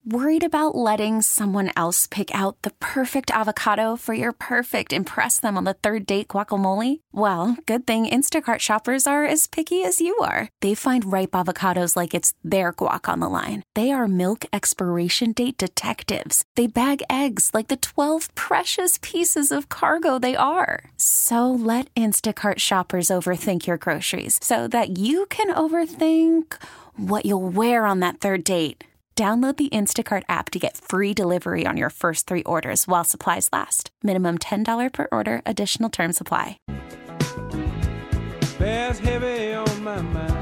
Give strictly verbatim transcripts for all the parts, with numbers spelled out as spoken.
Worried about letting someone else pick out the perfect avocado for your perfect impress them on the third date guacamole? Well, good thing Instacart shoppers are as picky as you are. They find ripe avocados like it's their guac on the line. They are milk expiration date detectives. They bag eggs like the twelve precious pieces of cargo they are. So let Instacart shoppers overthink your groceries so that you can overthink what you'll wear on that third date. Download the Instacart app to get free delivery on your first three orders while supplies last. Minimum ten dollars per order. Additional terms apply. Bears heavy on my mind.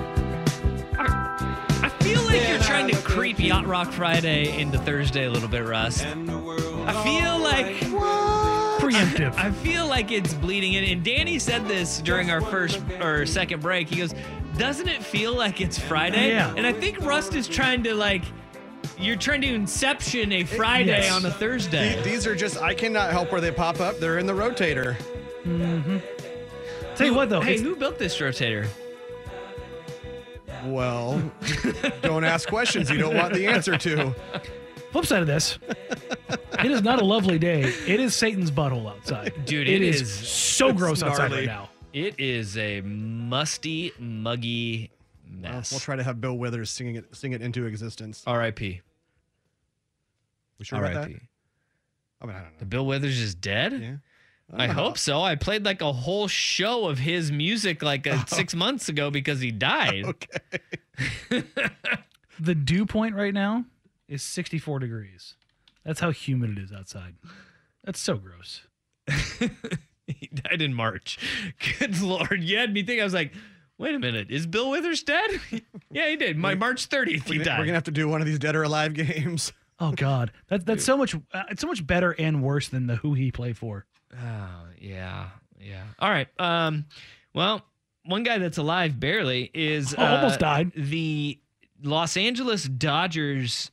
I feel like you're trying to creep Yacht Rock Friday into Thursday a little bit, Russ. I feel like... Preemptive. I feel like it's bleeding in. And Danny said this during our first or second break. He goes, doesn't it feel like it's Friday? Yeah. And I think Rust is trying to like... You're trying to inception a Friday Yes. on a Thursday. These are just, I cannot help where they pop up. They're in the rotator. Mm-hmm. Tell you what, though. Hey, it's- who built this rotator? Well, don't ask questions you don't want the answer to. Flip side of this, it is not a lovely day. It is Satan's butthole outside. Dude, it it is, is- so it's gross outside gnarly. right now. It is a musty, muggy mess. We'll try to have Bill Withers singing it, sing it into existence. R I P We sure about R I that? P I mean, I don't know. The Bill Withers is dead? Yeah. I Uh, hope so. I played like a whole show of his music like uh, six months ago because he died. Okay. The dew point right now is sixty-four degrees. That's how humid it is outside. That's so gross. He died in March. Good Lord. You had me think, I was like, wait a minute. Is Bill Withers dead? Yeah, he did. My March thirtieth, he We're died. going to have to do one of these Dead or Alive games. Oh God, that's that's so much. Uh, it's so much better and worse than the who he played for. Oh, yeah. Yeah. All right. Um, well, one guy that's alive barely is Oh, almost uh, died. The Los Angeles Dodgers.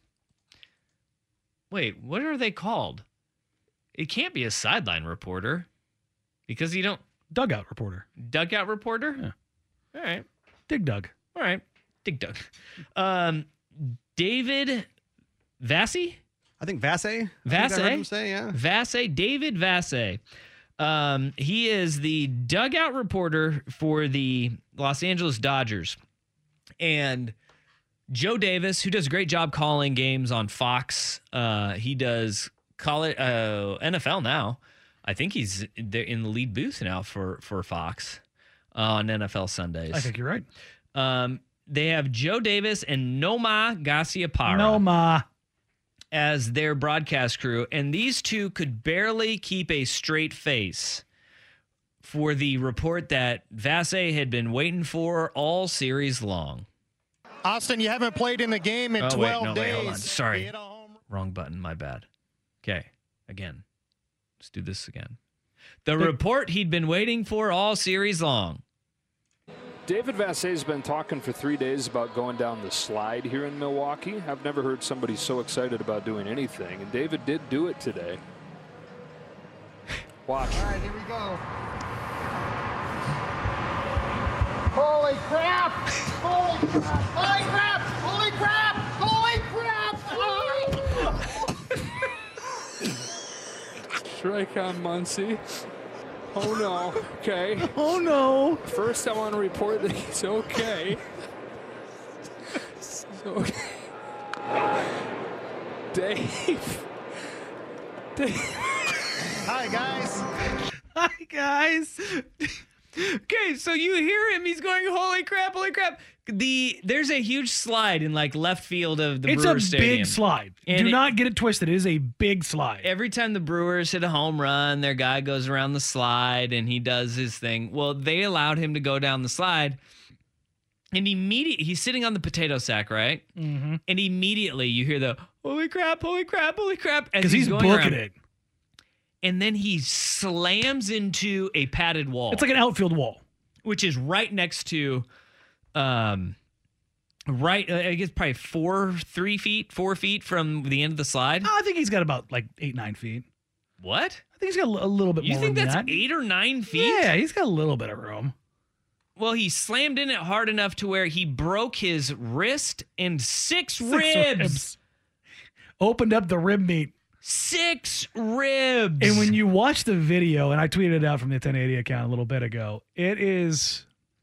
Wait, what are they called? It can't be a sideline reporter because you don't Dugout reporter, dugout reporter. Yeah. All right. Dig Dug. All right. Dig Dug. Um, David Vassy? I think Vasse. I think I Vasse? heard him say, yeah. Vasse, David Vasse. Um, he is the dugout reporter for the Los Angeles Dodgers. And Joe Davis, who does a great job calling games on Fox, uh, he does call it uh, N F L now. I think he's in the lead booth now for, for Fox uh, on N F L Sundays. I think you're right. Um, they have Joe Davis and Noma Garciaparra No ma. as their broadcast crew, and these two could barely keep a straight face for the report that Vasse had been waiting for all series long. Austin, you haven't played in the game in Oh, wait, twelve no, days. wait, hold on. You Sorry. hit a home- Wrong button, my bad. Okay, again. Let's do this again. The report he'd been waiting for all series long. David Vasse's been talking for three days about going down the slide here in Milwaukee. I've never heard somebody so excited about doing anything, and David did do it today. Watch. All right, here we go. Holy crap! Holy crap! Holy crap! Holy crap! Holy crap! Strike on Muncy. Oh no. Okay. Oh no. First, I want to report that he's okay. So, Dave. Dave. Hi, guys. Hi, guys. Okay, so you hear him. He's going, holy crap, holy crap. The There's a huge slide in like left field of the It's Brewers a Stadium. big slide. And Do it- not get it twisted. It is a big slide. Every time the Brewers hit a home run, their guy goes around the slide and he does his thing. Well, they allowed him to go down the slide. And immediately, he's sitting on the potato sack, right? Mm-hmm. And immediately you hear the, holy crap, holy crap, holy crap. as Because he's, going booking around. it. And then he slams into a padded wall. It's like an outfield wall. Which is right next to, um, right, uh, I guess probably four, three feet, four feet from the end of the slide. I think he's got about like eight, nine feet. What? I think he's got a little bit You more think room that's than that. eight or nine feet? Yeah, he's got a little bit of room. Well, he slammed in it hard enough to where he broke his wrist and six, Six ribs. ribs. opened up the rib meat. Six ribs. And when you watch the video, and I tweeted it out from the ten eighty account a little bit ago, it is...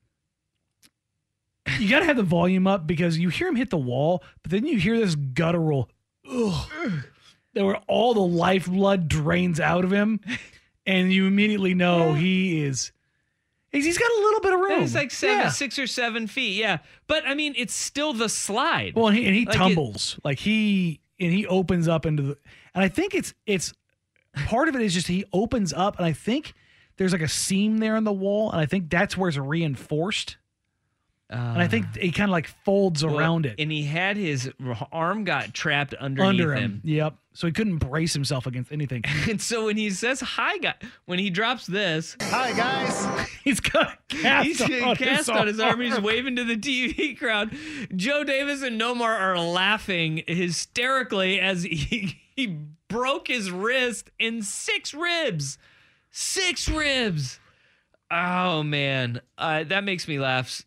You got to have the volume up because you hear him hit the wall, but then you hear this guttural, ugh, where all the lifeblood drains out of him, and you immediately know yeah. he is... He's, he's got a little bit of room. He's like seven, yeah. six or seven feet, yeah. But, I mean, it's still the slide. Well, and he, and he like tumbles. It, like, he... And he opens up into the... And I think it's... it's part of it is just he opens up, and I think there's like a seam there in the wall, and I think that's where it's reinforced. Uh, and I think he kind of like folds well, around it. And he had his arm got trapped underneath Under him. him. Yep. So he couldn't brace himself against anything. And so when he says hi, guy, when he drops this, hi guys, he's got a cast, he's on, cast his on his arm. He's waving to the T V crowd. Joe Davis and Nomar are laughing hysterically as he, he broke his wrist in six ribs. Six ribs. Oh, man. Uh, that makes me laugh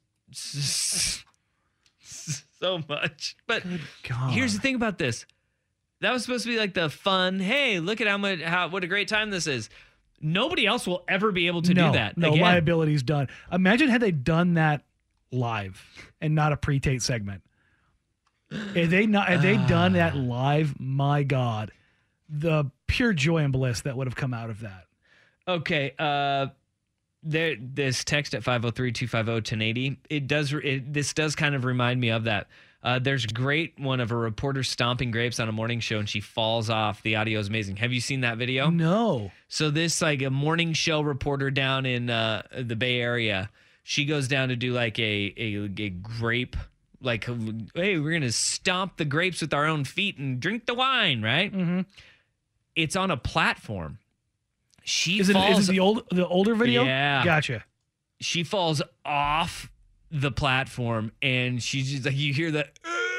so much. But here's the thing about this. That was supposed to be like the fun, hey, look at how much, how what a great time this is. Nobody else will ever be able to no, do that. No, again. liability's done. Imagine had they done that live and not a pre-tape segment. If they not had they uh, done that live, my God, the pure joy and bliss that would have come out of that. Okay, uh There, this text at five oh three, two five oh, one oh eight oh, it does, it, this does kind of remind me of that. Uh, there's a great one of a reporter stomping grapes on a morning show and she falls off. The audio is amazing. Have you seen that video? No. So this like a morning show reporter down in uh, the Bay Area, she goes down to do like a, a, a grape, like, hey, we're going to stomp the grapes with our own feet and drink the wine, right? Mm-hmm. It's on a platform. She is it, falls, is it the old the older video? Yeah. Gotcha. She falls off the platform and she's just like, you hear that.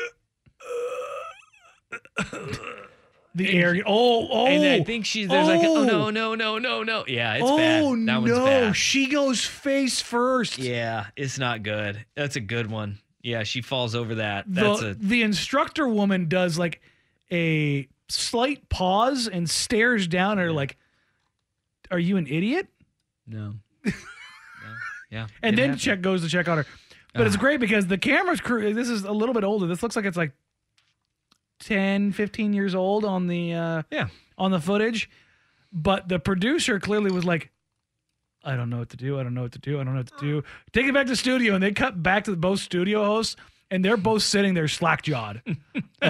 the and, air. Oh, oh. And I think she's, there's oh, like, oh, no, no, no, no, no. Yeah, it's oh, bad. That no. one's bad. She goes face first. Yeah, it's not good. That's a good one. Yeah, she falls over that. The, That's a. The instructor woman does like a slight pause and stares down at her like, are you an idiot? No. no. Yeah. And then happened. check goes to check on her. But uh, it's great because the camera's crew, this is a little bit older. This looks like it's like ten, fifteen years old on the uh, yeah on the footage. But the producer clearly was like, I don't know what to do. I don't know what to do. I don't know what to do. Take it back to the studio. And they cut back to the both studio hosts and they're both sitting there slack-jawed. uh,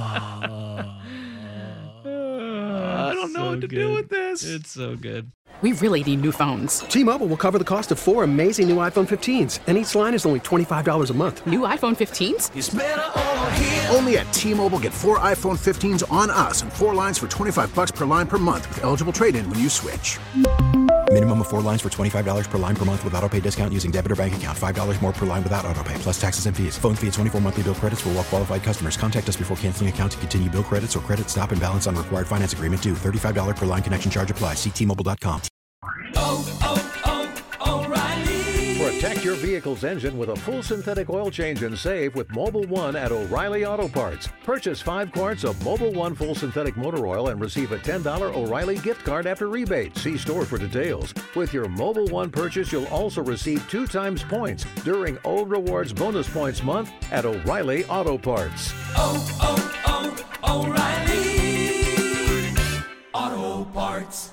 I don't know so what to good. do with this. It's so good. We really need new phones. T-Mobile will cover the cost of four amazing new iPhone fifteens, and each line is only twenty-five dollars a month. New iPhone fifteens? It's better over here. Only at T-Mobile, get four iPhone fifteens on us and four lines for twenty-five dollars per line per month with eligible trade-in when you switch. Minimum of four lines for twenty-five dollars per line per month with autopay discount using debit or bank account. five dollars more per line without autopay, plus taxes and fees. Phone fee at twenty-four monthly bill credits for well-qualified customers. Contact us before canceling account to continue bill credits or credit stop and balance on required finance agreement due. thirty-five dollars per line connection charge applies. See T Mobile dot com. Oh, oh, oh, O'Reilly. Protect your vehicle's engine with a full synthetic oil change and save with Mobil one at O'Reilly Auto Parts. Purchase five quarts of Mobil one full synthetic motor oil and receive a ten dollars O'Reilly gift card after rebate. See store for details. With your Mobil one purchase, you'll also receive two times points during O Rewards Bonus Points Month at O'Reilly Auto Parts. Oh, oh, oh, O'Reilly Auto Parts.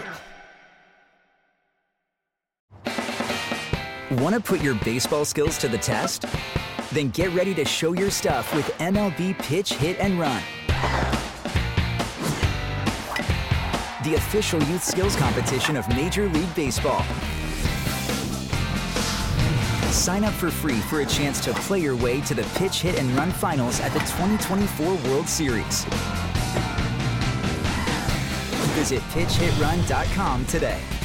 Want to put your baseball skills to the test? Then get ready to show your stuff with M L B Pitch, Hit, and Run. The official youth skills competition of Major League Baseball. Sign up for free for a chance to play your way to the Pitch, Hit, and Run finals at the twenty twenty-four World Series. Visit pitch hit run dot com today.